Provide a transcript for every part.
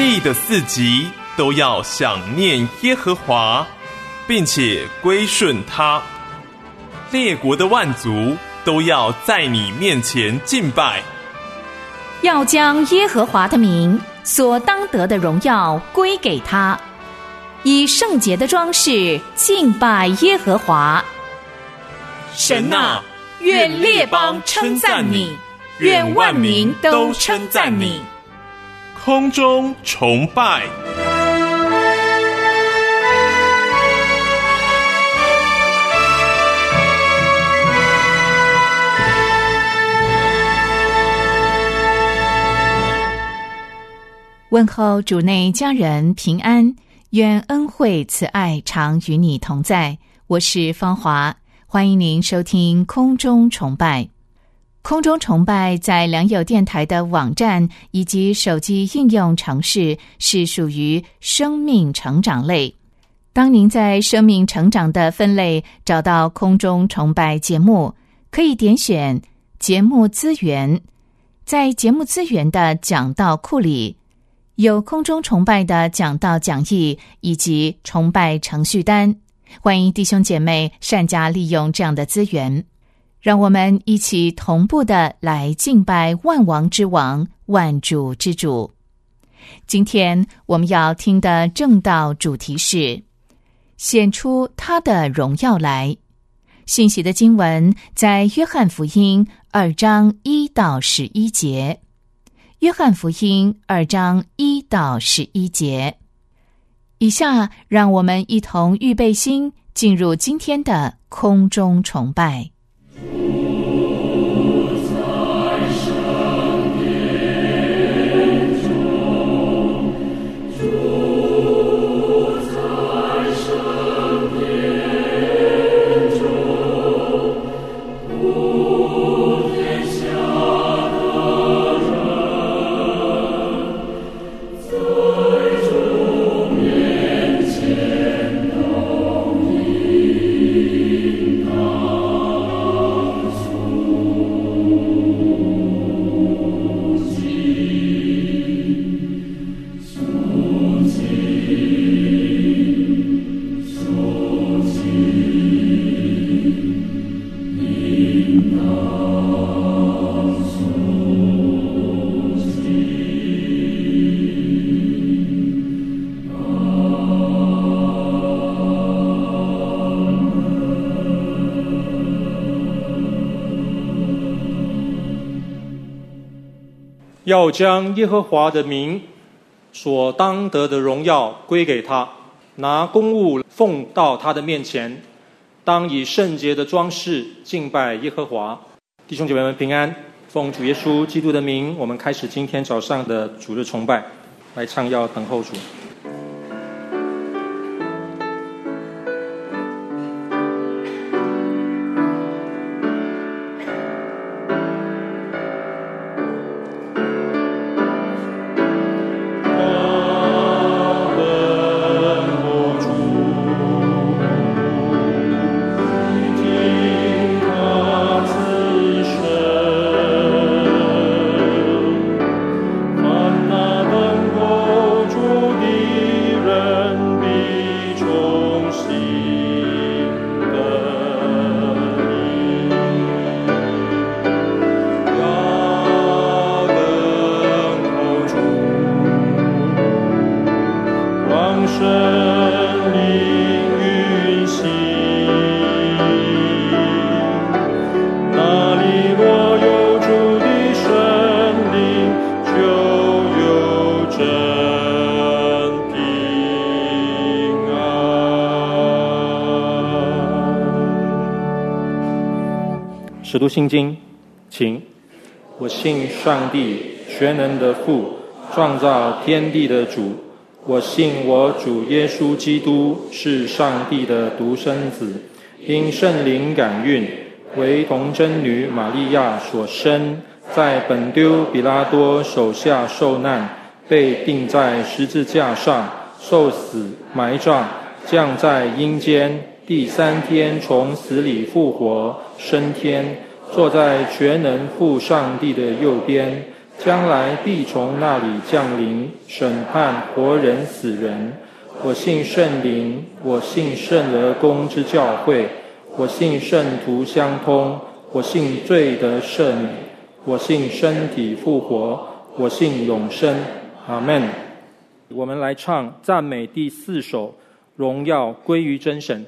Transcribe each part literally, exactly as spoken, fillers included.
地的四极都要想念耶和华，并且归顺他。列国的万族都要在你面前敬拜， 要将耶和华的名所当得的荣耀归给他，以圣洁的装饰敬拜耶和华。神啊，愿列邦称赞你，愿万民都称赞你。 空中崇拜。 问候主内家人平安，愿恩惠慈爱常与你同在。我是芳华，欢迎您收听空中崇拜。空中崇拜在良友电台的网站以及手机应用程式是属于生命成长类。当您在生命成长的分类找到空中崇拜节目，可以点选节目资源，在节目资源的讲道库里有空中崇拜的讲道讲义以及崇拜程序单，欢迎弟兄姐妹善加利用这样的资源，让我们一起同步的来敬拜万王之王，万主之主。今天我们要听的正道主题是显出他的荣耀来。信息的经文在约翰福音二章一到十一节。约翰福音二章一到十一节。以下让我们一同预备心，进入今天的空中崇拜。 要将耶和华的名所当得的荣耀归给他，拿公物奉到他的面前，当以圣洁的装饰敬拜耶和华。弟兄姐妹们平安，奉主耶稣基督的名，我们开始今天早上的主日崇拜，来唱要等候主。使徒信经，请。我信上帝全能的父，创造天地的主。我信我主耶稣基督是上帝的独生子，因圣灵感孕，为童真女玛利亚所生，在本丢比拉多手下受难，被钉在十字架上，受死，埋葬，降在阴间，第三天从死里复活，升天，坐在全能父上帝的右边， 将来必从那里降临，审判活人死人。我信圣灵，我信圣而公之教会，我信圣徒相通，我信罪得赦免，我信身体复活，我信永生。阿们。我们来唱赞美第四首，荣耀归于真神。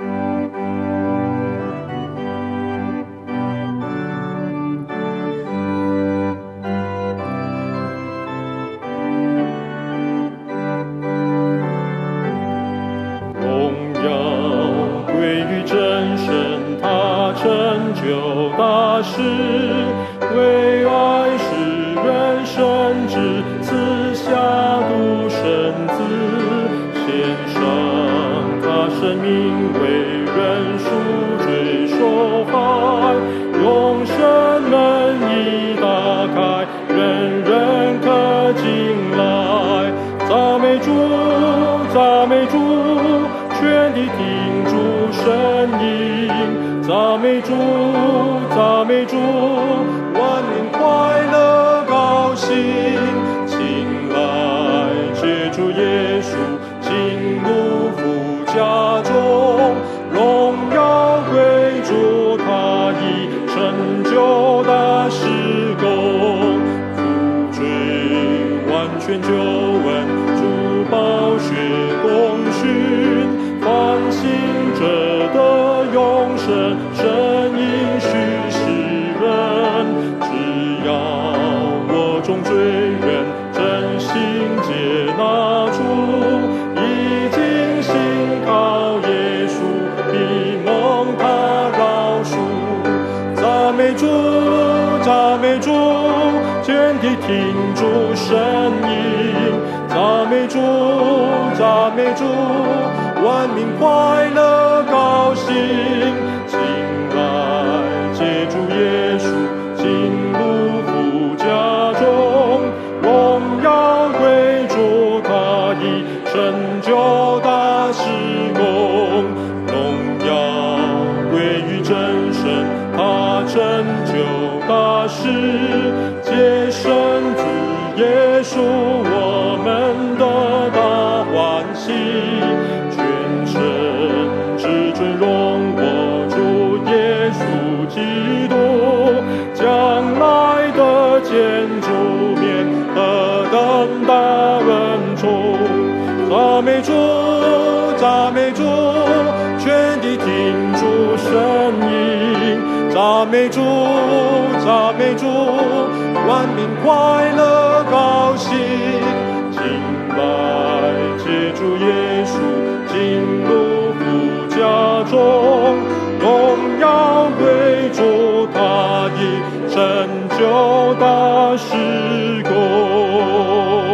为爱世人生之，赐下独生子，献上他生命为人赎罪受害，永生门已打开，人人可进来。赞美主，赞美主，全地听主声音，赞美主，赞美主，万民快乐高兴，请来接主耶稣进入父家中，荣耀归主，他已成就大事工，赎罪完全救恩，主宝血供训，凡信者的永生，神应许世人。只要我众罪人真心接纳主，已经信靠耶稣，必蒙他饶恕。赞美主，赞美主，全体听主声音，赞美主，赞美主，万民快乐高兴，请来接主耶稣进入父家中，荣耀归主，他已成就大事工，荣耀归于真神，他成就大事，接生子耶稣，我们的大欢喜，全身至尊荣我主耶稣基督，将来的见主面，何等大恩宠！赞美主，赞美主，全地听主声音，赞美主，赞美主，万民快乐高兴，请来接主耶稣进入父家中，荣耀归主，他已成就大事工。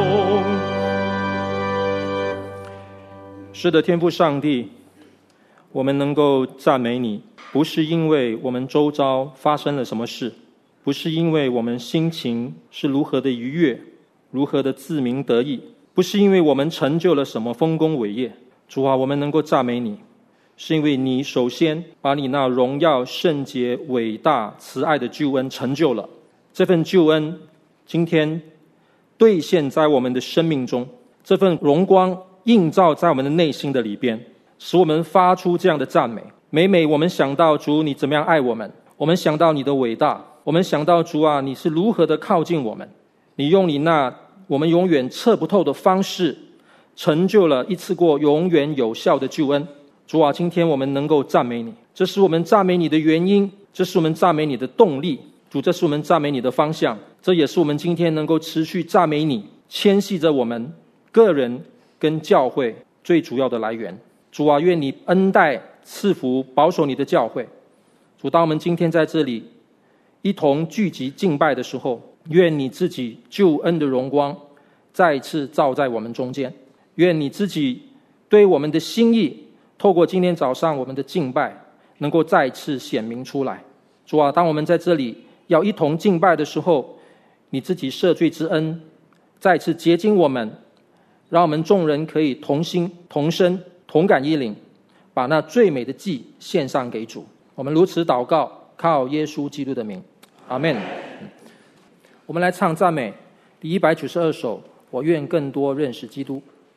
是的，天父上帝，我们能够赞美你，不是因为我们周遭发生了什么事，不是因为我们心情是如何的愉悦，如何的自鸣得意，不是因为我们成就了什么丰功伟业。主啊，我们能够赞美你，是因为你首先把你那荣耀、圣洁、伟大、慈爱的救恩成就了。这份救恩今天兑现在我们的生命中，这份荣光映照在我们的内心的里边，使我们发出这样的赞美。每每我们想到主你怎么样爱我们，我们想到你的伟大，我们想到主啊你是如何的靠近我们，你用你那我们永远测不透的方式成就了一次过永远有效的救恩。主啊，今天我们能够赞美你，这是我们赞美你的原因，这是我们赞美你的动力。主，这是我们赞美你的方向，这也是我们今天能够持续赞美你，牵系着我们个人跟教会最主要的来源。主啊，愿你恩待赐福保守你的教会。主，当我们今天在这里一同聚集敬拜的时候，愿你自己救恩的荣光再一次照在我们中间，愿你自己对我们的心意透过今天早上我们的敬拜能够再次显明出来。主啊，当我们在这里要一同敬拜的时候，你自己赦罪之恩再次洁净我们，让我们众人可以同心同声同感一灵，把那最美的祭献上给主。我们如此祷告，靠耶稣基督的名，阿们。 我们来唱赞美第一百九十二首，我愿更多认识基督。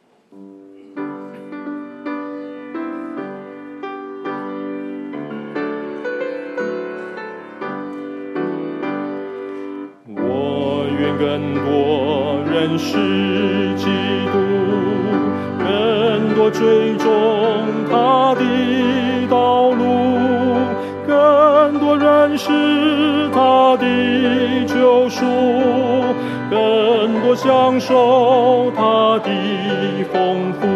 我愿更多认识基督，更多追踪他的道路，更多认识他的救赎，更多享受他的丰富，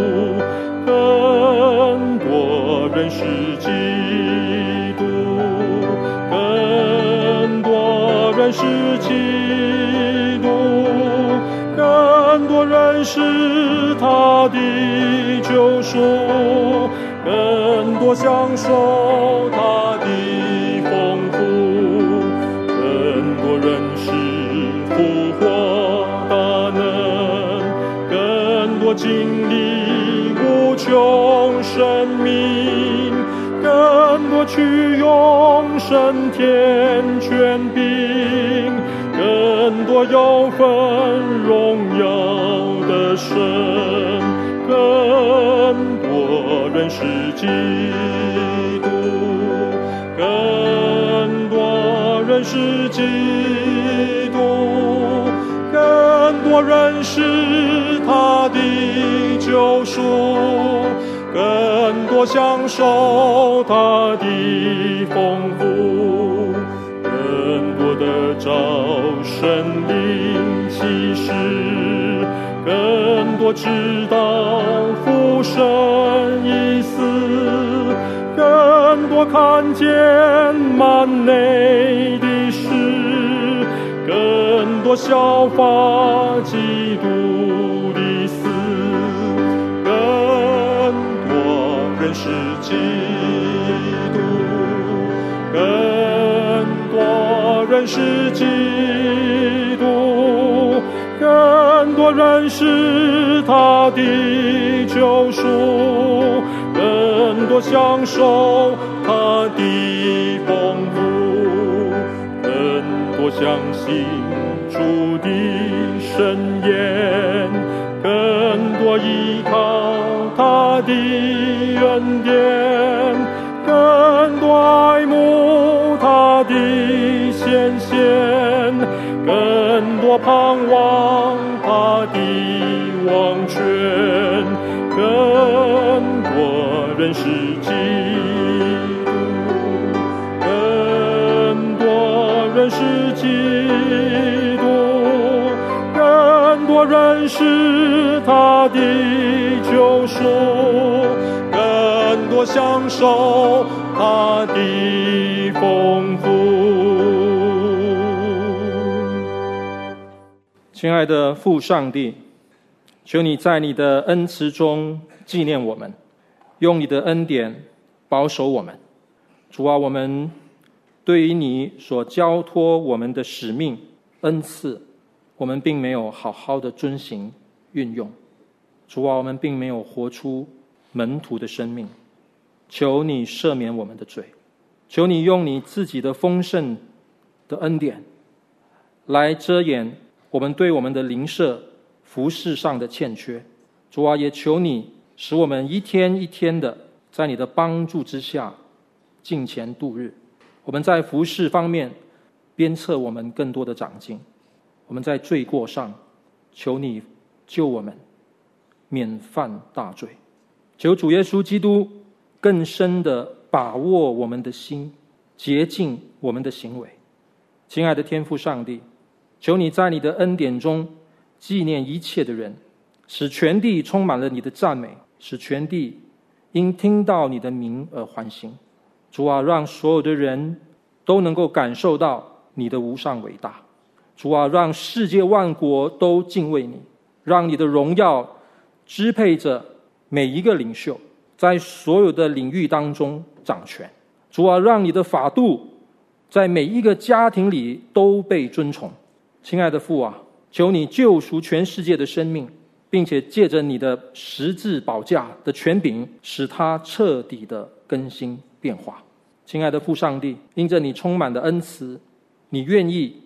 更多认识基督，更多认识基督，更多认识他的救赎，更多享受他的丰富，更多认识复活大能，更多经历无穷生命，更多去永生天权柄，更多有份荣耀的神，更多认识基督，更多认识基督，更多认识他的救赎，更多享受他的丰富，更多得着神灵启示，更多知道父神意思，更多看见幔内的事，更多效法基督的死，更多认识基督，更多认识基督，更多认识他的救赎，更多享受他的丰富，更多相信主的圣言，更多依靠他的恩典，更多爱慕他的显现，更多盼望他的王权，更多认识基督，更多认识基督，更多认识他的救赎，更多享受他的丰富。 亲爱的父上帝，求你在你的恩慈中纪念我们，用你的恩典保守我们。主啊，我们对于你所交托我们的使命恩赐，我们并没有好好的遵行运用。主啊，我们并没有活出门徒的生命，求你赦免我们的罪，求你用你自己的丰盛的恩典来遮掩我们对我们的邻舍服事上的欠缺。主啊，也求你使我们一天一天的在你的帮助之下敬虔度日。我们在服事方面鞭策我们更多的长进，我们在罪过上求你救我们免犯大罪。求主耶稣基督更深的把握我们的心，洁净我们的行为。亲爱的天父上帝，求你在你的恩典中纪念一切的人，使全地充满了你的赞美，使全地因听到你的名而欢欣。主啊，让所有的人都能够感受到你的无上伟大。主啊，让世界万国都敬畏你，让你的荣耀支配着每一个领袖，在所有的领域当中掌权。主啊，让你的法度在每一个家庭里都被尊崇。亲爱的父啊，求你救赎全世界的生命，并且借着你的十字宝架的权柄，使它彻底的更新变化。亲爱的父上帝，因着你充满的恩慈，你愿意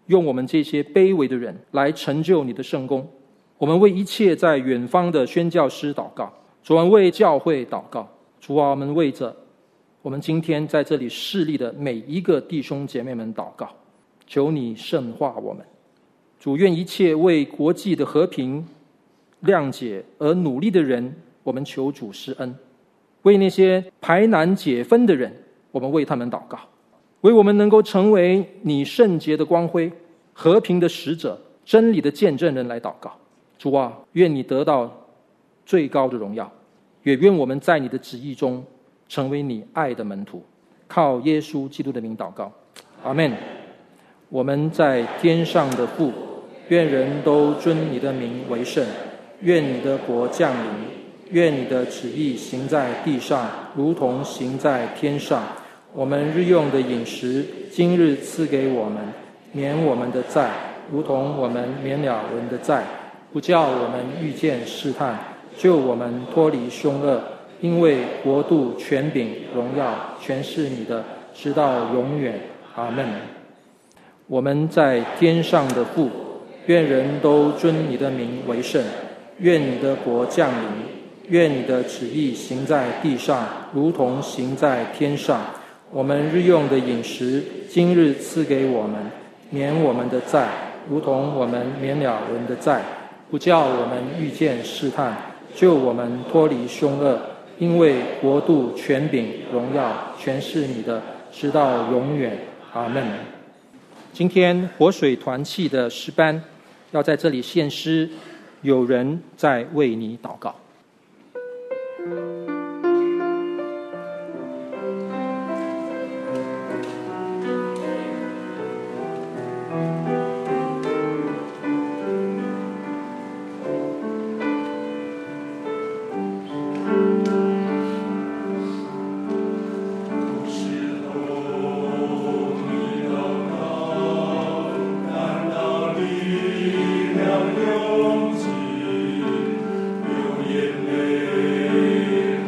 用我们这些卑微的人来成就你的圣工。我们为一切在远方的宣教师祷告，主，我们为教会祷告，主啊，我们为着我们今天在这里侍立的每一个弟兄姐妹们祷告，求你圣化我们。主，愿一切为国际的和平谅解而努力的人，我们求主施恩。为那些排难解纷的人，我们为他们祷告，为我们能够成为你圣洁的光辉、和平的使者、真理的见证人来祷告。主啊，愿你得到最高的荣耀，也愿我们在你的旨意中成为你爱的门徒。靠耶稣基督的名祷告，阿们。我们在天上的父，愿人都尊你的名为圣，愿你的国降临，愿你的旨意行在地上，如同行在天上。我们日用的饮食，今日赐给我们，免我们的债，如同我们免了人的债，不叫我们遇见试探，救我们脱离凶恶。因为国度、权柄、荣耀，全是你的，直到永远。阿们。我们在天上的父，愿人都尊你的名为圣，愿你的国降临，愿你的旨意行在地上，如同行在天上。我们日用的饮食，今日赐给我们，免我们的债，如同我们免了人的债，不叫我们遇见试探，救我们脱离凶恶。因为国度、权柄、荣耀，全是你的，直到永远。阿们。今天活水团契的诗班要在这里献诗，有人在为你祷告。 流眼泪。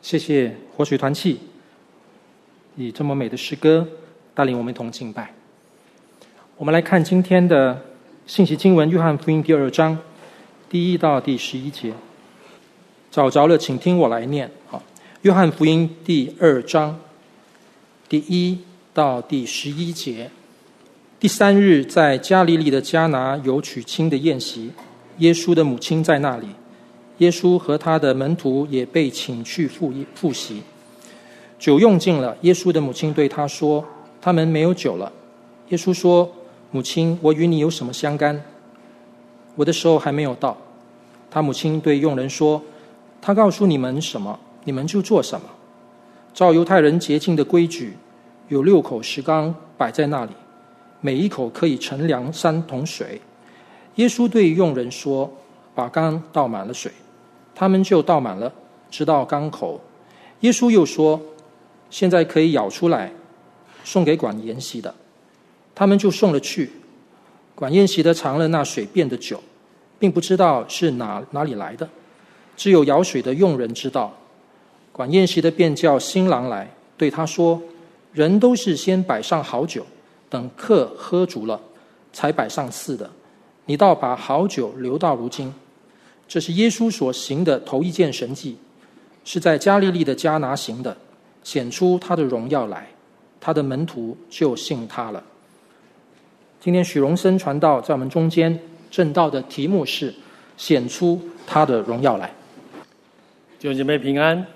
谢谢活水团契以这么美的诗歌带领我们一同敬拜。我们来看今天的信息经文，约翰福音第二章第一到第十一节。找着了请听我来念。约翰福音第二章第一到第十一节。第三日，在加利利的迦拿有娶亲的宴席，耶稣的母亲在那里，耶稣和他的门徒也被请去赴赴席。酒用尽了，耶稣的母亲对他说：他们没有酒了。耶稣说：母亲，我与你有什么相干？我的时候还没有到。他母亲对佣人说：他告诉你们什么，你们就做什么。照犹太人洁净的规矩，有六口石缸摆在那里，每一口可以盛量三桶水。耶稣对佣人说：把缸倒满了水。他们就倒满了，直到缸口。耶稣又说：现在可以舀出来，送给管筵席的。他们就送了去。管宴席的尝了那水变的酒，并不知道是哪哪里来的，只有舀水的佣人知道。管宴席的便叫新郎来，对他说：人都是先摆上好酒，等客喝足了，才摆上次的。你倒把好酒留到如今。这是耶稣所行的头一件神迹，是在加利利的迦拿行的，显出他的荣耀来，他的门徒就信他了。今天许荣生传道在我们中间，正道的题目是显出他的荣耀来。 弟兄姐妹平安。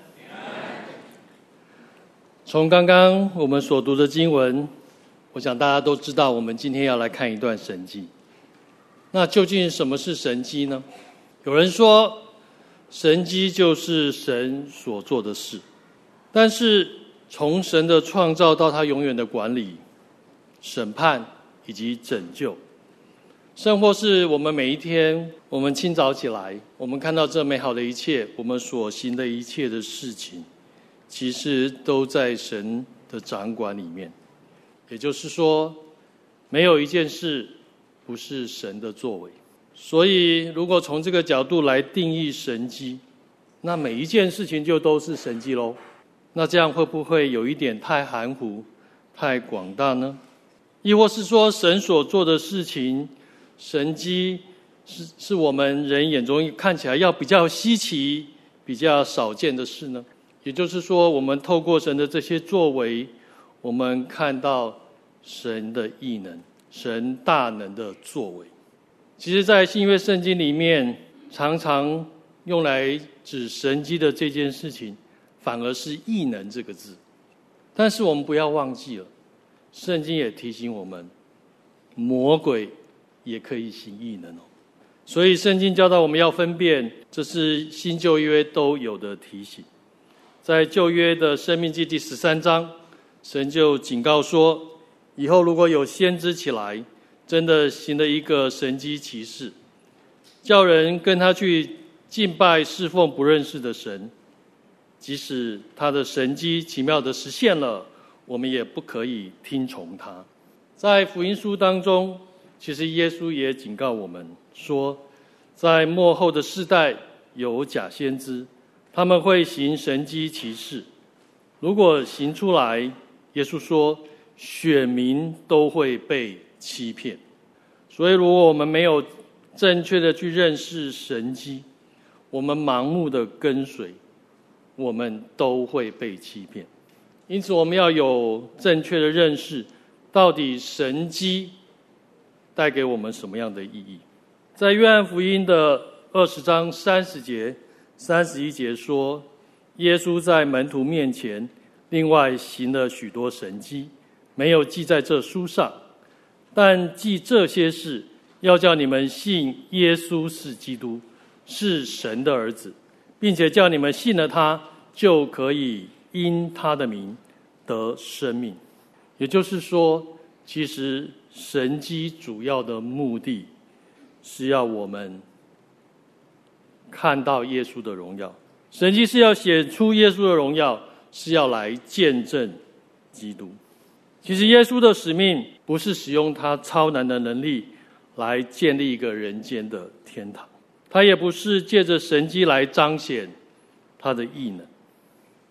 从刚刚我们所读的经文，我想大家都知道，我们今天要来看一段神迹。那究竟什么是神迹呢？有人说，神迹就是神所做的事，但是从神的创造到他永远的管理、审判以及拯救，甚或是我们每一天，我们清早起来，我们看到这美好的一切，我们所行的一切的事情，其实都在神的掌管里面。也就是说，没有一件事不是神的作为。所以如果从这个角度来定义神迹，那每一件事情就都是神迹咯。那这样会不会有一点太含糊、太广大呢？亦或是说，神所做的事情，神迹是是我们人眼中看起来要比较稀奇、比较少见的事呢？也就是说，我们透过神的这些作为，我们看到神的异能、神大能的作为。其实在新约圣经里面，常常用来指神迹的这件事情，反而是异能这个字。但是我们不要忘记了，圣经也提醒我们，魔鬼也可以行异能哦。所以圣经教导我们要分辨，这是新旧约都有的提醒。在旧约的申命记第十三章，神就警告说，以后如果有先知起来，真的行了一个神迹奇事，叫人跟他去敬拜侍奉不认识的神，即使他的神迹奇妙的实现了，我们也不可以听从他。在福音书当中，其实耶稣也警告我们说，在末后的世代有假先知，他们会行神迹奇事，如果行出来，耶稣说选民都会被欺骗。所以如果我们没有正确的去认识神迹，我们盲目的跟随，我们都会被欺骗。因此我们要有正确的认识，到底神迹带给我们什么样的意义。在约翰福音的二十章三十节三十一节说，耶稣在门徒面前另外行了许多神迹，没有记在这书上，但记这些事，要叫你们信耶稣是基督，是神的儿子，并且叫你们信了他，就可以因他的名得生命。也就是说，其实神迹主要的目的是要我们看到耶稣的荣耀，神迹是要显出耶稣的荣耀，是要来见证基督。其实耶稣的使命不是使用他超难的能力来建立一个人间的天堂，他也不是借着神迹来彰显他的异能。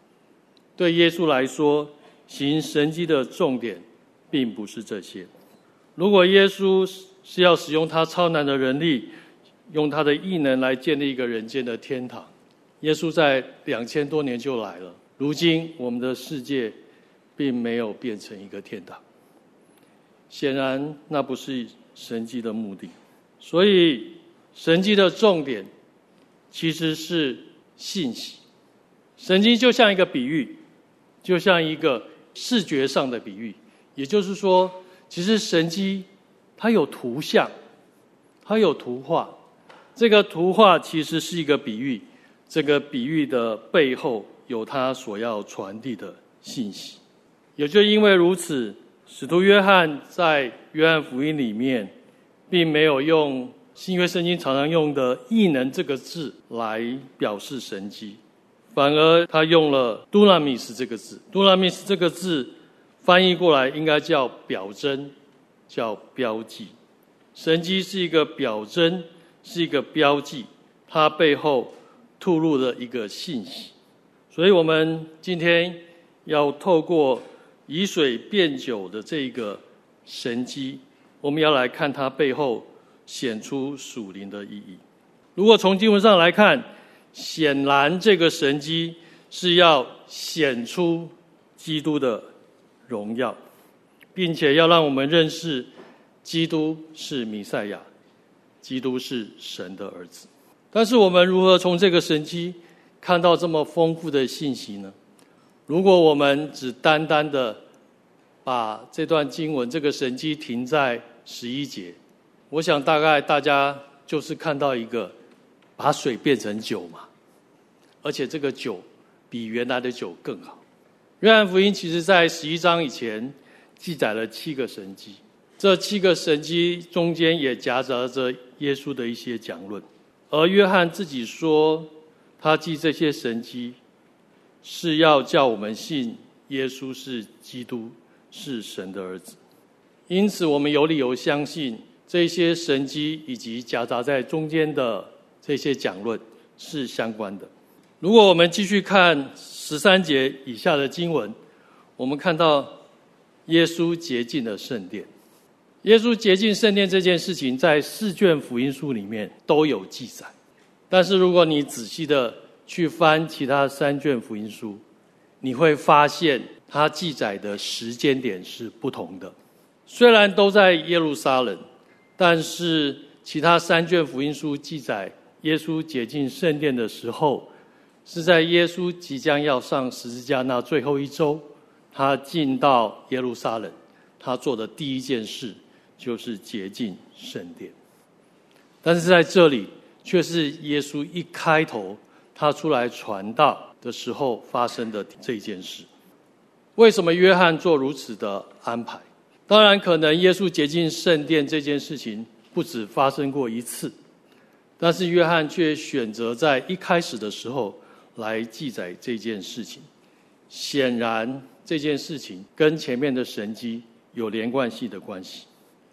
对耶稣来说，行神迹的重点并不是这些。如果耶稣是要使用他超难的人力，用他的异能来建立一个人间的天堂，耶稣在两千多年就来了。如今我们的世界并没有变成一个天堂，显然那不是神迹的目的。所以神迹的重点其实是信息。神迹就像一个比喻，就像一个视觉上的比喻，也就是说，其实神迹它有图像，它有图画，这个图画其实是一个比喻，这个比喻的背后有它所要传递的信息。也就因为如此，使徒约翰在约翰福音里面并没有用新约圣经常常用的异能这个字来表示神迹，反而他用了 dunamis 这个字。 dunamis 这个字翻译过来应该叫表征，叫标记。神迹是一个表征，是一个标记，它背后吐露了一个信息。所以我们今天要透过以水变酒的这个神迹，我们要来看它背后显出属灵的意义。如果从经文上来看，显然这个神迹是要显出基督的荣耀，并且要让我们认识基督是弥赛亚，基督是神的儿子。但是我们如何从这个神迹看到这么丰富的信息呢？如果我们只单单的把这段经文这个神迹停在十一节，我想大概大家就是看到一个把水变成酒嘛，而且这个酒比原来的酒更好。约翰福音其实在十一章以前记载了七个神迹，这七个神迹中间也夹杂着耶稣的一些讲论，而约翰自己说他记这些神迹是要叫我们信耶稣是基督，是神的儿子。因此我们有理由相信这些神迹以及夹杂在中间的这些讲论是相关的。如果我们继续看十三节以下的经文，我们看到耶稣洁净了圣殿。耶稣洁净圣殿这件事情在四卷福音书里面都有记载，但是如果你仔细的去翻其他三卷福音书，你会发现它记载的时间点是不同的。虽然都在耶路撒冷，但是其他三卷福音书记载耶稣洁净圣殿的时候，是在耶稣即将要上十字架那最后一周，他进到耶路撒冷，他做的第一件事就是洁净圣殿。但是在这里却是耶稣一开头他出来传道的时候发生的这件事。为什么约翰做如此的安排？当然可能耶稣洁净圣殿这件事情不止发生过一次，但是约翰却选择在一开始的时候来记载这件事情。显然这件事情跟前面的神迹有连贯性的关系。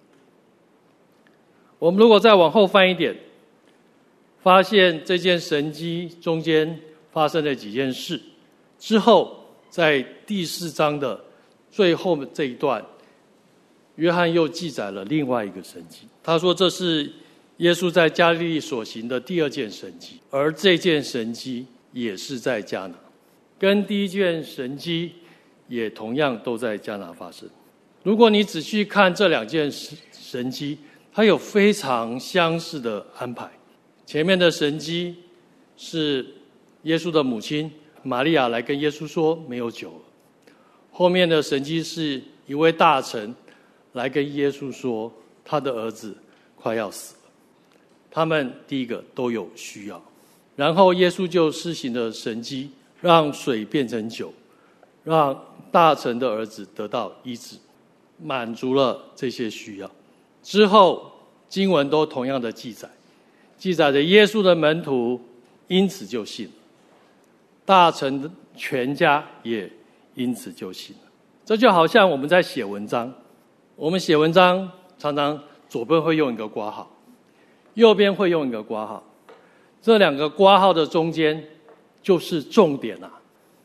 我们如果再往后翻一点，发现这件神迹中间发生了几件事之后，在第四章的最后这一段，约翰又记载了另外一个神迹。他说这是耶稣在加利利所行的第二件神迹，而这件神迹也是在迦拿，跟第一件神迹也同样都在迦拿发生。如果你仔细看这两件神迹，它有非常相似的安排。前面的神迹是耶稣的母亲玛利亚来跟耶稣说没有酒了，后面的神迹是一位大臣来跟耶稣说他的儿子快要死了。他们第一个都有需要，然后耶稣就施行了神迹，让水变成酒，让大臣的儿子得到医治，满足了这些需要。之后经文都同样的记载，记载着耶稣的门徒因此就信了，大臣的全家也因此就信了。这就好像我们在写文章，我们写文章常常左边会用一个括号，右边会用一个括号，这两个括号的中间就是重点啊。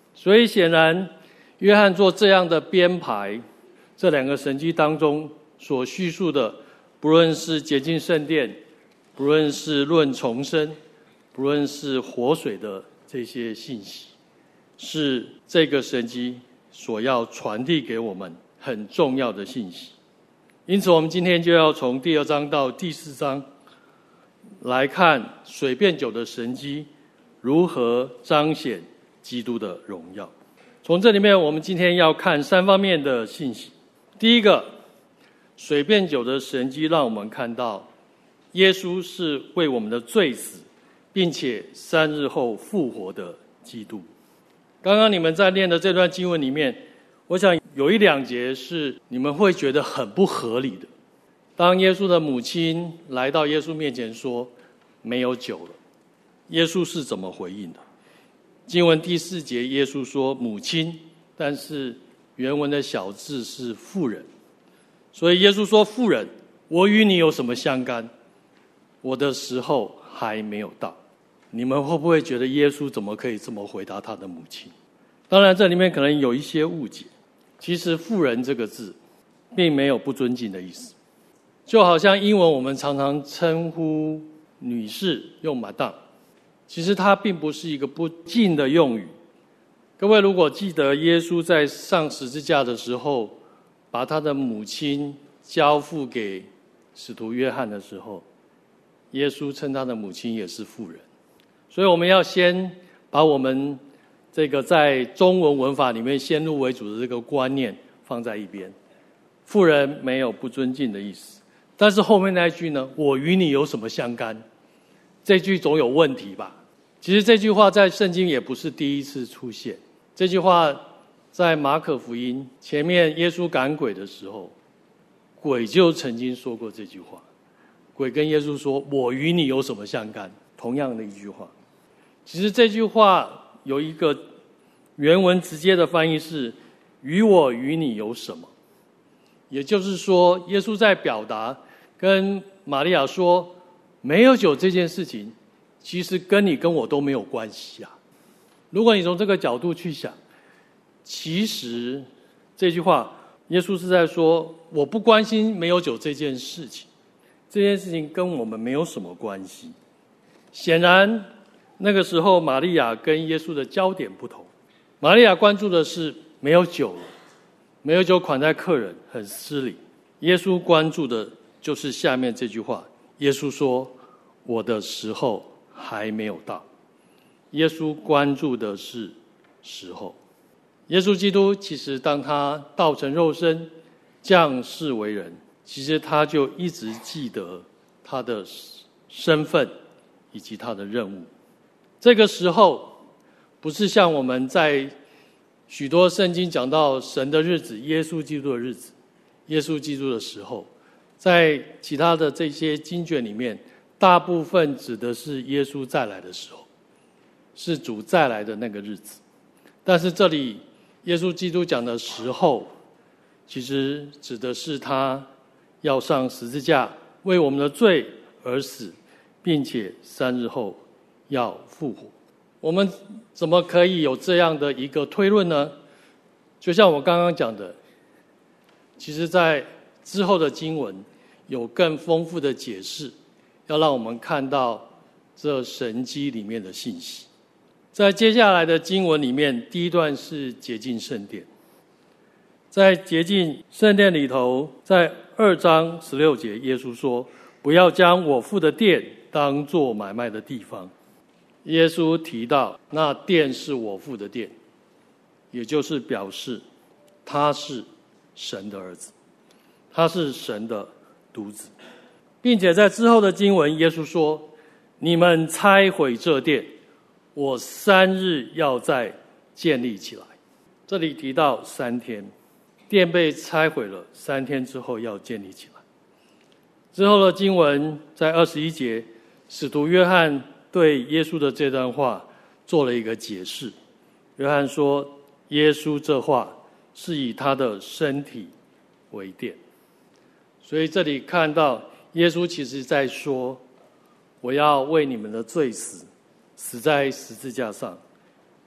所以显然，约翰做这样的编排，这两个神迹当中所叙述的，不论是洁净圣殿，不论是论重生，不论是活水的这些信息，是这个神迹所要传递给我们很重要的信息。因此我们今天就要从第二章到第四章来看水变酒的神迹如何彰显基督的荣耀。从这里面我们今天要看三方面的信息。第一个，水变酒的神迹让我们看到耶稣是为我们的罪死，并且三日后复活的基督。刚刚你们在念的这段经文里面，我想有一两节是你们会觉得很不合理的。当耶稣的母亲来到耶稣面前说没有酒了，耶稣是怎么回应的？经文第四节耶稣说母亲，但是原文的小字是妇人，所以耶稣说妇人，我与你有什么相干？我的时候还没有到。你们会不会觉得耶稣怎么可以这么回答他的母亲？当然这里面可能有一些误解，其实妇人这个字并没有不尊敬的意思，就好像英文我们常常称呼女士用 Madam， 其实它并不是一个不敬的用语。各位如果记得耶稣在上十字架的时候把他的母亲交付给使徒约翰的时候，耶稣称他的母亲也是妇人。所以我们要先把我们这个在中文文法里面先入为主的这个观念放在一边。妇人没有不尊敬的意思，但是后面那一句呢，我与你有什么相干？这句总有问题吧？其实这句话在圣经也不是第一次出现，这句话在马可福音前面耶稣赶鬼的时候，鬼就曾经说过这句话。鬼跟耶稣说我与你有什么相干？同样的一句话。其实这句话有一个原文直接的翻译是与我与你有什么，也就是说耶稣在表达跟玛利亚说没有酒这件事情其实跟你跟我都没有关系啊。如果你从这个角度去想，其实这句话耶稣是在说我不关心没有酒这件事情，这件事情跟我们没有什么关系。显然那个时候玛利亚跟耶稣的焦点不同，玛利亚关注的是没有酒了，没有酒款待客人很失礼。耶稣关注的就是下面这句话，耶稣说我的时候还没有到。耶稣关注的是时候。耶稣基督其实当他道成肉身降世为人，其实他就一直记得他的身份以及他的任务。这个时候不是像我们在许多圣经讲到神的日子，耶稣基督的日子，耶稣基督的时候，在其他的这些经卷里面大部分指的是耶稣再来的时候，是主再来的那个日子。但是这里耶稣基督讲的时候，其实指的是他要上十字架为我们的罪而死，并且三日后要复活。我们怎么可以有这样的一个推论呢？就像我刚刚讲的，其实在之后的经文有更丰富的解释，要让我们看到这神迹里面的信息。在接下来的经文里面，第一段是洁净圣殿。在洁净圣殿里头，在二章十六节，耶稣说不要将我父的殿当作买卖的地方。耶稣提到那殿是我父的殿，也就是表示他是神的儿子，他是神的独子。并且在之后的经文，耶稣说你们拆毁这殿，我三日要再建立起来。这里提到三天，殿被拆毁了，三天之后要建立起来。之后的经文在二十一节，使徒约翰对耶稣的这段话做了一个解释。约翰说耶稣这话是以他的身体为殿。所以这里看到耶稣其实在说我要为你们的罪死，死在十字架上，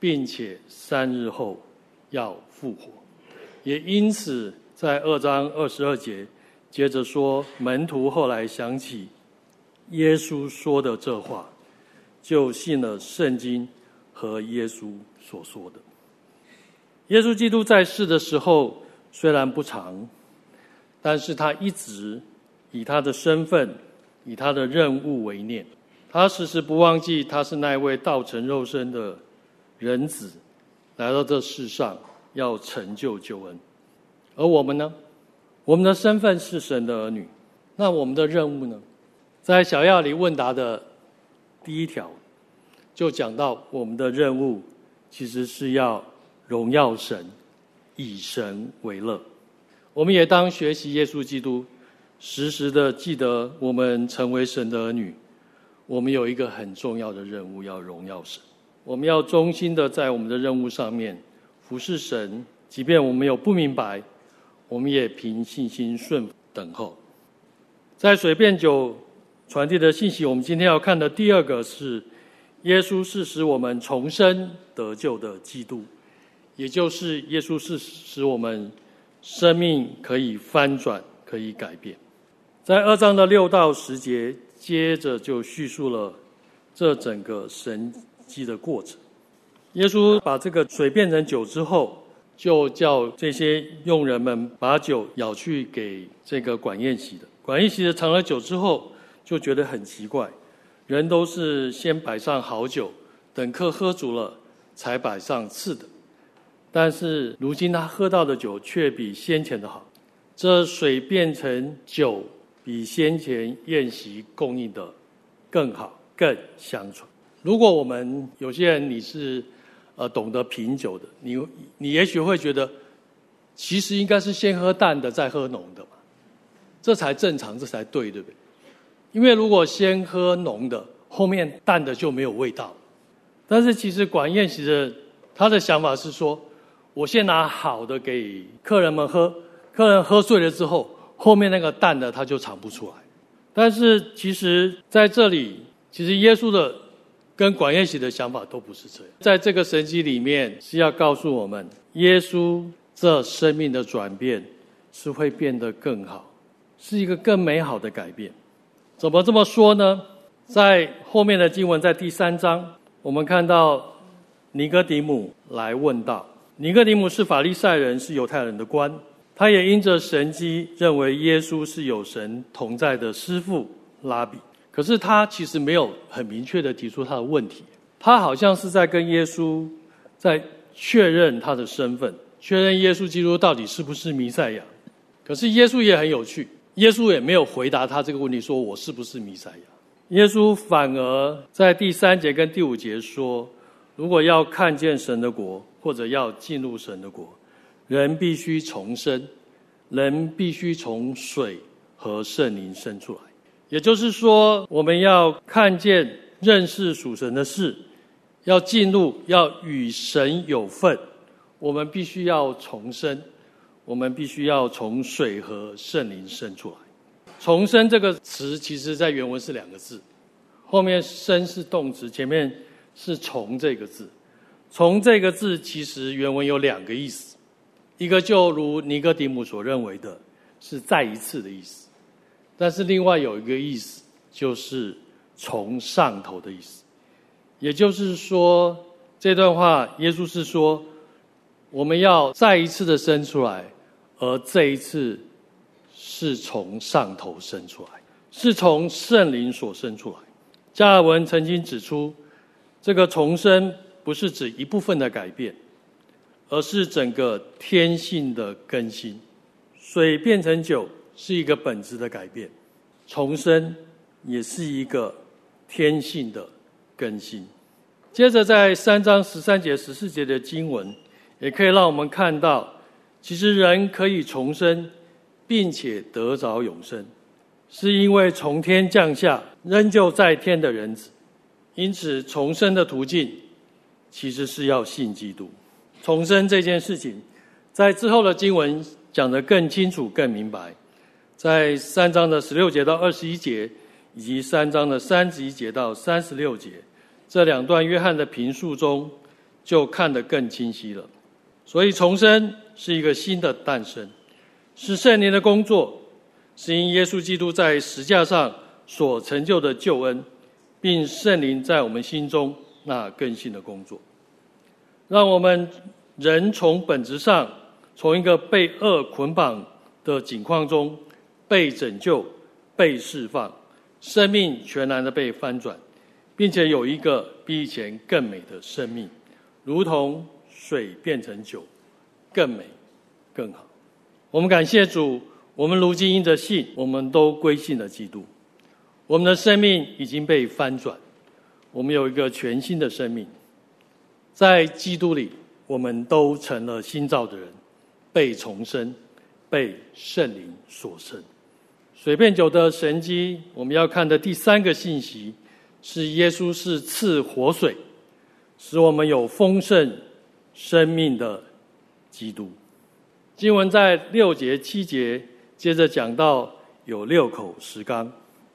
并且三日后要复活。也因此在二章二十二节接着说，门徒后来想起耶稣说的这话，就信了圣经和耶稣所说的。耶稣基督在世的时候虽然不长，但是他一直以他的身份，以他的任务为念。他时时不忘记他是那位道成肉身的人子，来到这世上要成就救恩。而我们呢？我们的身份是神的儿女，那我们的任务呢？在小亚里问答的第一条就讲到，我们的任务其实是要荣耀神，以神为乐。我们也当学习耶稣基督，时时的记得我们成为神的儿女，我们有一个很重要的任务，要荣耀神。我们要忠心的在我们的任务上面服侍神，即便我们有不明白，我们也凭信心顺服等候。在水变酒传递的信息，我们今天要看的第二个是耶稣是使我们重生得救的基督，也就是耶稣是使我们生命可以翻转，可以改变。在二章的六到十节，接着就叙述了这整个神迹的过程。耶稣把这个水变成酒之后，就叫这些佣人们把酒舀去给这个管宴席的。管宴席的尝了酒之后，就觉得很奇怪，人都是先摆上好酒，等客喝足了才摆上次的，但是如今他喝到的酒却比先前的好。这水变成酒，比先前宴席供应的更好，更香醇。如果我们有些人你是呃懂得品酒的，你你也许会觉得，其实应该是先喝淡的，再喝浓的嘛，这才正常，这才对，对不对？因为如果先喝浓的，后面淡的就没有味道了。但是其实管宴席的他的想法是说，我先拿好的给客人们喝，客人喝醉了之后，后面那个淡的他就尝不出来。但是其实在这里，其实耶稣的跟管宴席的想法都不是这样。在这个神迹里面是要告诉我们，耶稣这生命的转变是会变得更好，是一个更美好的改变。怎么这么说呢？在后面的经文，在第三章，我们看到尼哥底母来问道。尼哥底母是法利赛人，是犹太人的官，他也因着神迹认为耶稣是有神同在的师父拉比。可是他其实没有很明确的提出他的问题，他好像是在跟耶稣在确认他的身份，确认耶稣基督到底是不是弥赛亚。可是耶稣也很有趣，耶稣也没有回答他这个问题，说我是不是弥赛亚。耶稣反而在第三节跟第五节说，如果要看见神的国，或者要进入神的国，人必须重生，人必须从水和圣灵生出来。也就是说，我们要看见认识属神的事，要进入，要与神有份，我们必须要重生，我们必须要从水和圣灵生出来。重生这个词其实在原文是两个字，后面生是动词，前面是从这个字。从这个字其实原文有两个意思，一个就如尼哥底母所认为的是再一次的意思，但是另外有一个意思就是从上头的意思。也就是说，这段话耶稣是说，我们要再一次的生出来，而这一次是从上头生出来，是从圣灵所生出来。加尔文曾经指出，这个重生不是指一部分的改变，而是整个天性的更新。水变成酒是一个本质的改变，重生也是一个天性的更新。接着在三章十三节十四节的经文，也可以让我们看到，其实人可以重生并且得着永生，是因为从天降下仍旧在天的人子。因此重生的途径其实是要信基督。重生这件事情在之后的经文讲得更清楚更明白，在三章的十六节到二十一节，以及三章的三十一节到三十六节，这两段约翰的评述中就看得更清晰了。所以重生是一个新的诞生，是圣灵的工作，是因耶稣基督在十架上所成就的救恩，并圣灵在我们心中那更新的工作，让我们人从本质上，从一个被恶捆绑的境况中被拯救、被释放，生命全然的被翻转，并且有一个比以前更美的生命，如同水变成酒，更美更好。我们感谢主，我们如今因着信，我们都归信了基督，我们的生命已经被翻转，我们有一个全新的生命，在基督里我们都成了新造的人，被重生，被圣灵所生。水变酒的神迹，我们要看的第三个信息是耶稣是赐活水，使我们有丰盛生命的基督。经文在六节七节接着讲到有六口石缸，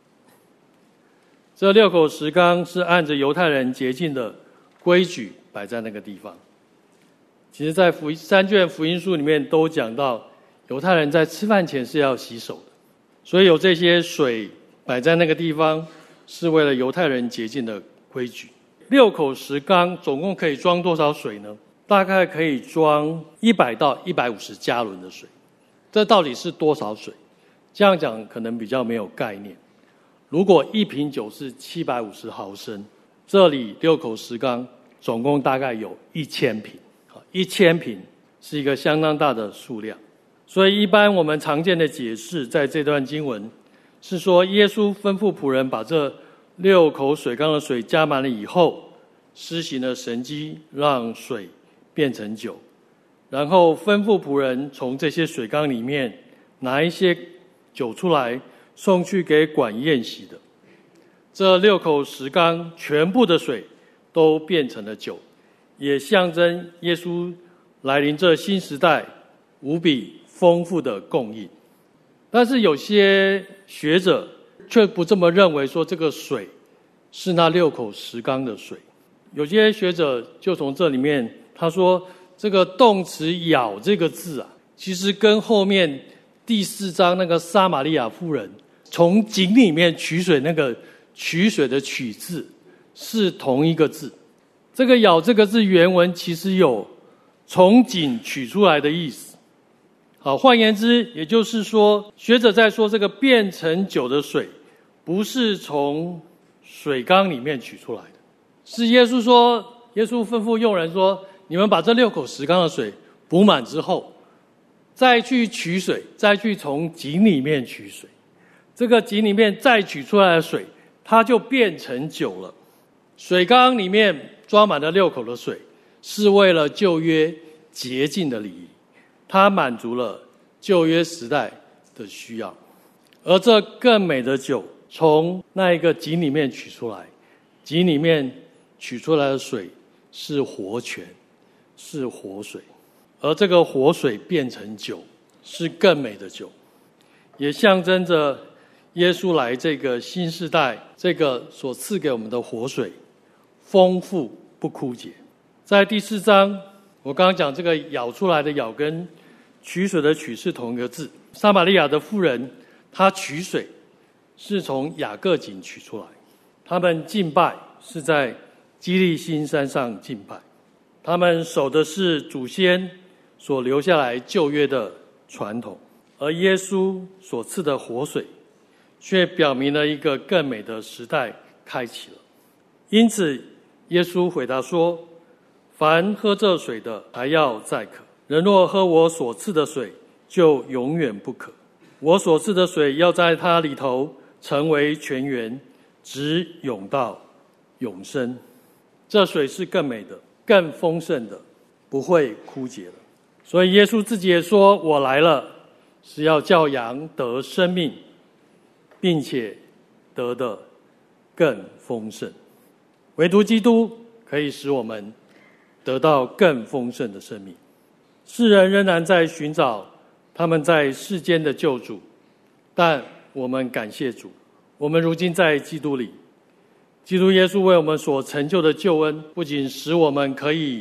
这六口石缸是按着犹太人洁净的规矩摆在那个地方。其实在福三卷福音书里面都讲到犹太人在吃饭前是要洗手的，所以有这些水摆在那个地方是为了犹太人洁净的规矩。六口石缸总共可以装多少水呢？大概可以装一百到一百五十加仑的水。这到底是多少水？这样讲可能比较没有概念。如果一瓶酒是七百五十毫升，这里六口石缸总共大概有一千瓶，一千瓶是一个相当大的数量。所以一般我们常见的解释在这段经文是说，耶稣吩咐仆人把这六口水缸的水加满了以后，施行了神迹，让水变成酒，然后吩咐仆人从这些水缸里面拿一些酒出来，送去给管宴席的。这六口石缸全部的水都变成了酒，也象征耶稣来临这新时代无比丰富的供应。但是有些学者却不这么认为，说这个水是那六口石缸的水。有些学者就从这里面他说，这个动词舀这个字啊，其实跟后面第四章那个撒玛利亚妇人从井里面取水那个取水的取字是同一个字。这个舀这个字原文其实有从井取出来的意思。好，换言之，也就是说，学者在说这个变成酒的水不是从水缸里面取出来的，是耶稣说，耶稣吩咐佣人说，你们把这六口石缸的水补满之后，再去取水，再去从井里面取水，这个井里面再取出来的水它就变成酒了。水缸里面装满了六口的水是为了旧约洁净的礼仪，它满足了旧约时代的需要。而这更美的酒从那一个井里面取出来，井里面取出来的水是活泉，是活水。而这个活水变成酒是更美的酒，也象征着耶稣来这个新世代，这个所赐给我们的活水丰富不枯竭。在第四章我刚刚讲这个舀出来的舀跟取水的取是同一个字。撒玛利亚的妇人她取水是从雅各井取出来，他们敬拜是在基利心山上敬拜，他们守的是祖先所留下来旧约的传统，而耶稣所赐的活水却表明了一个更美的时代开启了。因此耶稣回答说，凡喝这水的还要再渴，人若喝我所赐的水就永远不渴，我所赐的水要在他里头成为泉源，直涌到永生。这水是更美的，更丰盛的，不会枯竭的。所以耶稣自己也说，我来了是要叫羊得生命，并且得的更丰盛。唯独基督可以使我们得到更丰盛的生命。世人仍然在寻找他们在世间的救主，但我们感谢主，我们如今在基督里，基督耶稣为我们所成就的救恩，不仅使我们可以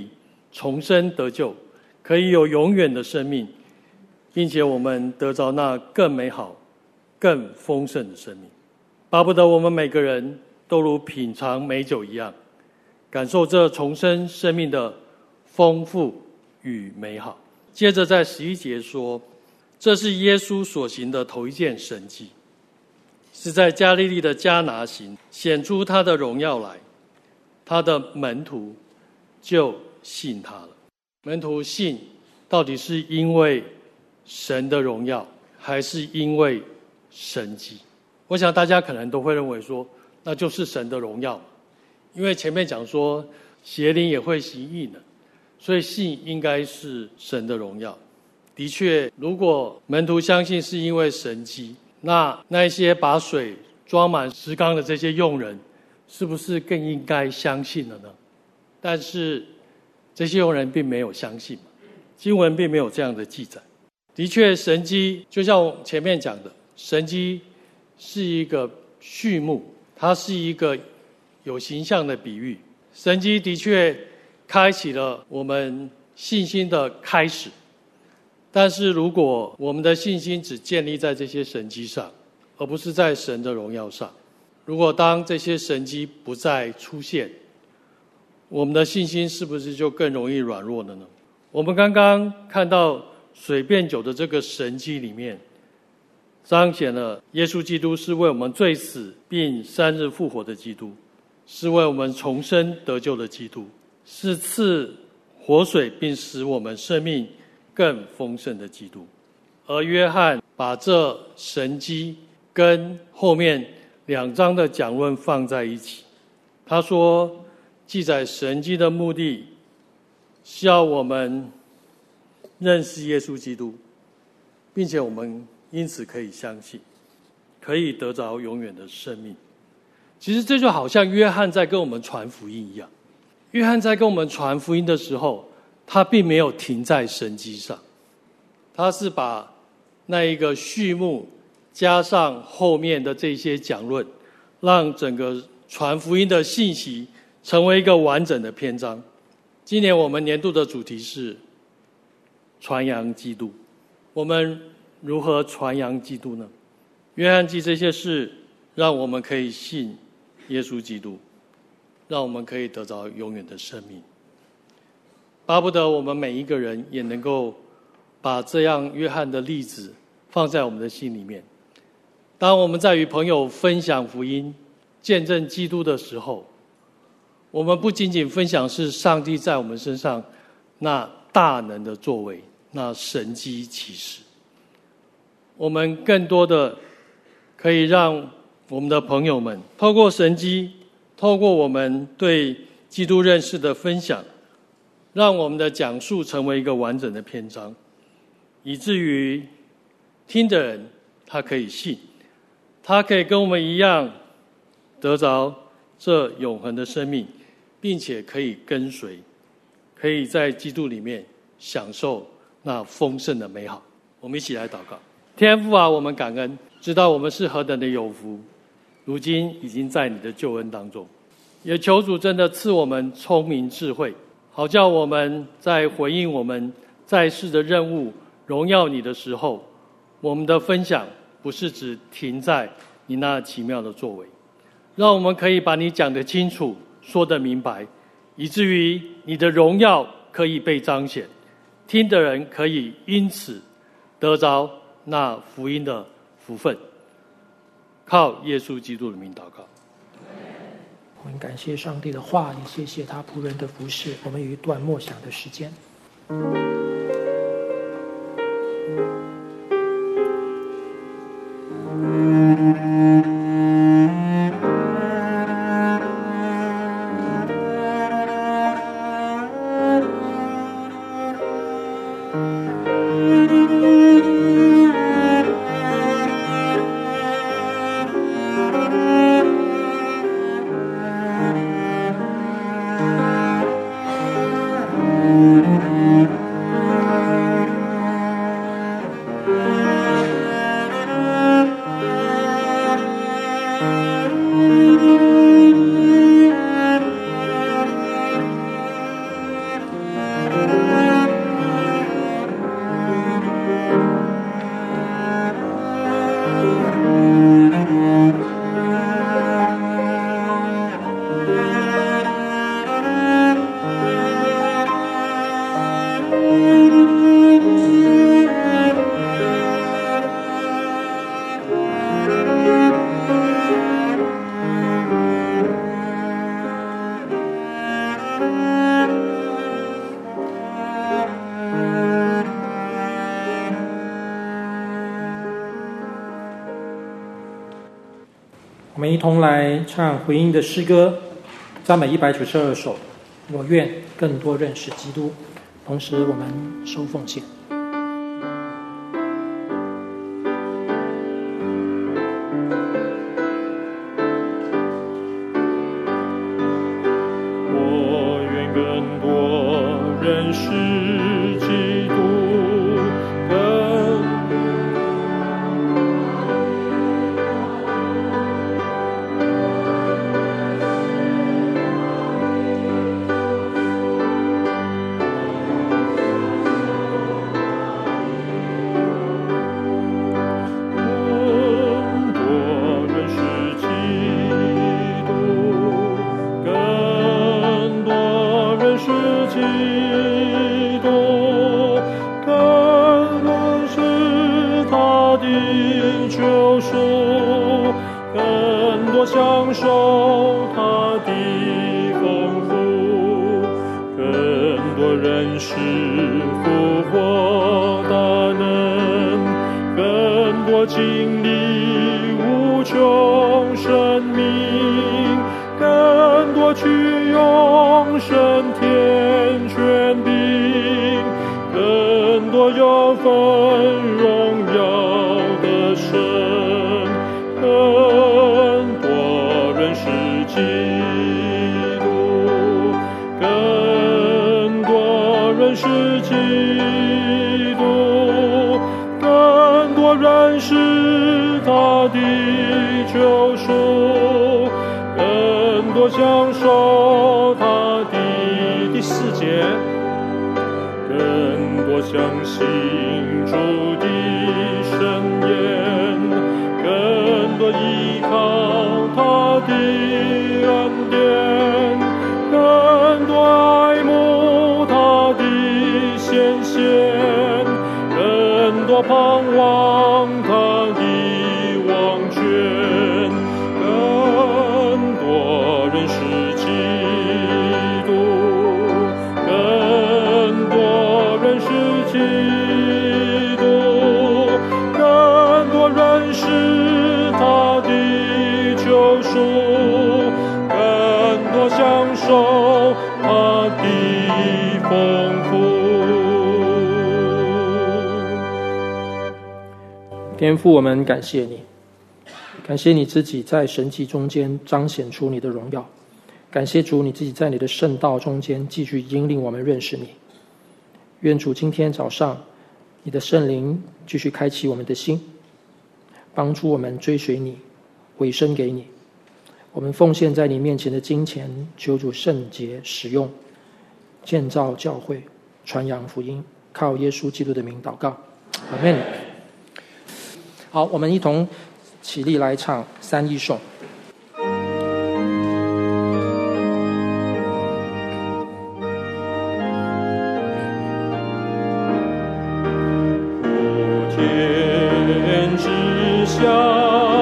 重生得救，可以有永远的生命，并且我们得着那更美好、更丰盛的生命。巴不得我们每个人都如品尝美酒一样，感受这重生生命的丰富与美好。接着在十一节说，这是耶稣所行的头一件神迹，是在加利利的迦拿行，显出他的荣耀来，他的门徒就信他了。门徒信到底是因为神的荣耀，还是因为神迹？我想大家可能都会认为说，那就是神的荣耀，因为前面讲说邪灵也会行异能，所以信应该是神的荣耀。的确，如果门徒相信是因为神迹，那那一些把水装满石缸的这些佣人，是不是更应该相信了呢？但是这些佣人并没有相信，经文并没有这样的记载。的确，神迹就像前面讲的，神迹是一个序幕，它是一个有形象的比喻。神迹的确开启了我们信心的开始，但是如果我们的信心只建立在这些神迹上，而不是在神的荣耀上，如果当这些神迹不再出现，我们的信心是不是就更容易软弱了呢？我们刚刚看到水变酒的这个神迹里面，彰显了耶稣基督是为我们罪死并三日复活的基督，是为我们重生得救的基督，是赐活水并使我们生命更丰盛的基督。而约翰把这神迹跟后面两章的讲论放在一起，他说记载神迹的目的是要我们认识耶稣基督，并且我们因此可以相信，可以得着永远的生命。其实这就好像约翰在跟我们传福音一样，约翰在跟我们传福音的时候，他并没有停在神迹上，他是把那一个序幕加上后面的这些讲论，让整个传福音的信息成为一个完整的篇章。今年我们年度的主题是传扬基督。我们如何传扬基督呢？约翰记这些事，让我们可以信耶稣基督，让我们可以得着永远的生命。巴不得我们每一个人也能够把这样约翰的例子放在我们的心里面。当我们在与朋友分享福音、见证基督的时候，我们不仅仅分享是上帝在我们身上那大能的作为，那神迹奇事，我们更多的可以让我们的朋友们透过神迹，透过我们对基督认识的分享，让我们的讲述成为一个完整的篇章，以至于听的人他可以信，他可以跟我们一样得着这永恒的生命，并且可以跟随，可以在基督里面享受那丰盛的美好。我们一起来祷告。天父啊，我们感恩，知道我们是何等的有福，如今已经在你的救恩当中，也求主真的赐我们聪明智慧，好叫我们在回应我们在世的任务，荣耀你的时候，我们的分享不是只停在你那奇妙的作为，让我们可以把你讲得清楚，说得明白，以至于你的荣耀可以被彰显，听的人可以因此得着那福音的福分。靠耶稣基督的名祷告。 我们感谢上帝的话，也谢谢他仆人的服事。我们有一段默想的时间。 我们一同来唱回应的诗歌，赞美一百九十二首。我愿更多认识基督，同时我们收奉献。 我愿更多认识基督，更享受他的丰富，更多认识复活大能，更多经历无穷生命，更多去永生天权柄，更多有份荣耀的神，更基督，更多认识基督，更多认识他的救赎，更多享受他的第四节，更多相信主的圣言，更多依靠他的恩典，更多爱慕他的显现，更多盼望他的王权，更多认识基督，更多认识基督，更多认识他的救赎，更多享受他的丰富。 天父，我们感谢你，感谢你自己在神迹中间彰显出你的荣耀，感谢主你自己在你的圣道中间继续引领我们认识你。愿主今天早上你的圣灵继续开启我们的心，帮助我们追随你，委身给你。我们奉献在你面前的金钱，求主圣洁使用，建造教会，传扬福音，靠耶稣基督的名祷告，阿们。好，我们一同起立来唱三一颂。 天之下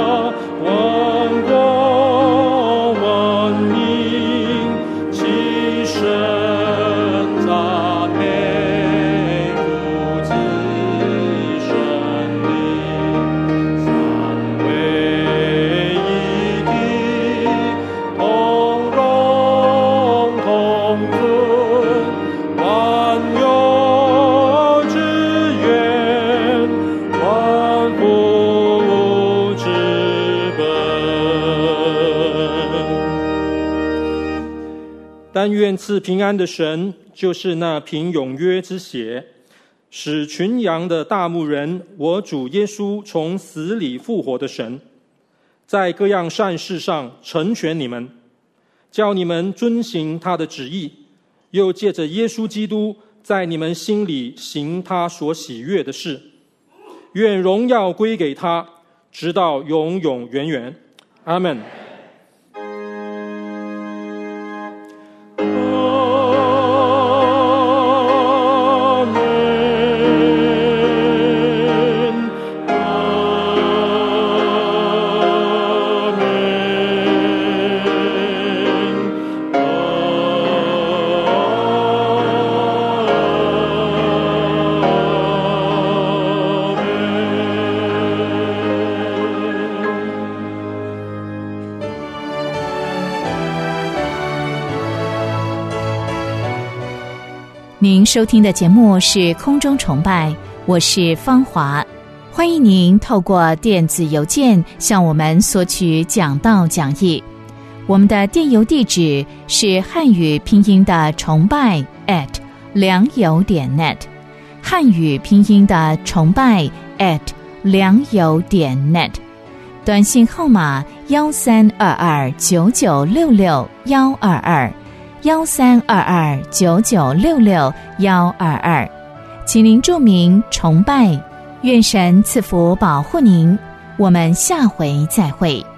但愿赐平安的神，就是那凭永约之血使群羊的大牧人，我主耶稣从死里复活的神，在各样善事上成全你们，叫你们遵行他的旨意，又借着耶稣基督在你们心里行他所喜悦的事。愿荣耀归给他，直到永永远远。阿们。 您收听的节目是空中崇拜，我是芳华。欢迎您透过电子邮件向我们索取讲道讲义。我们的电邮地址是汉语拼音的崇拜 at 良友点 net， 汉语拼音的崇拜 at 良友点 net。短信号码幺三二二九九六六幺二二。幺三二二九九六六幺二二，请您注明崇拜，愿神赐福保护您，我们下回再会。